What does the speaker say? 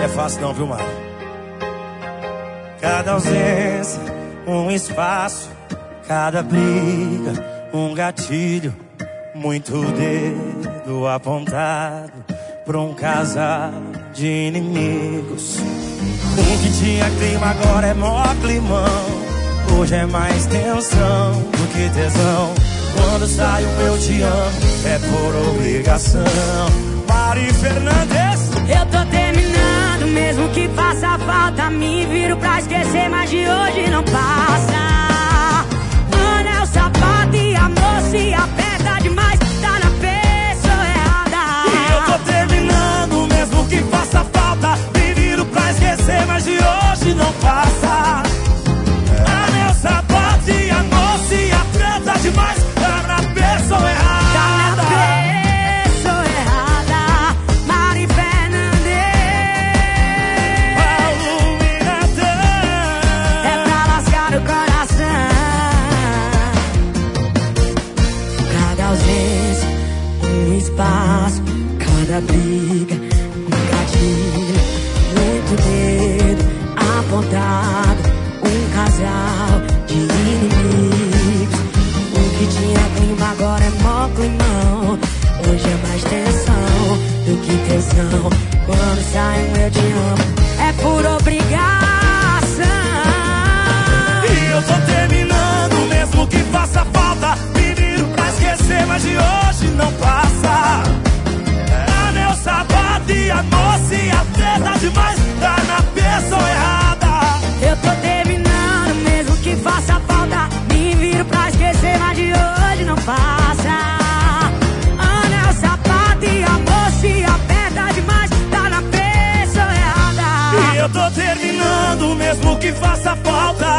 é fácil não, viu, mano? Cada ausência, um espaço. Cada briga, um gatilho. Muito dedo apontado pra um casal de inimigos. Um que tinha clima agora é mó climão. Hoje é mais tensão do que tesão. Quando sai o eu te amo, é por obrigação. Mari Fernandes. Eu tô terminando, mesmo que faça falta. Me viro pra esquecer, mas de hoje não passa. Anel, sapato e amor se aperta demais. Tá na pessoa errada. E eu tô terminando, mesmo que faça falta. Me viro pra esquecer, mas de hoje não passa. Anel, sapato e amor se aperta demais. Tá na pessoa errada. Tá na pessoa errada. Mari Fernandes. Paulo Miratã. É pra lascar o coração. Cada ausência, um espaço. Cada briga, um gatilho. Muito dedo apontado. Um casal de inimigos. O que tinha clima agora é mó climão. Hoje é mais tensão do que tesão. Quando sai um eu te amo, é por obrigação. E eu tô terminando, mesmo que faça falta. Me viro pra esquecer, mas de hoje não passa. Anel, sapato e amor se aperta demais. Tá na pessoa errada. Eu tô terminando, mesmo que faça falta. Me viro pra esquecer, mas de hoje não passa. Anel, sapato e amor se aperta demais. Tá na pessoa errada. E eu tô terminando, mesmo que faça falta.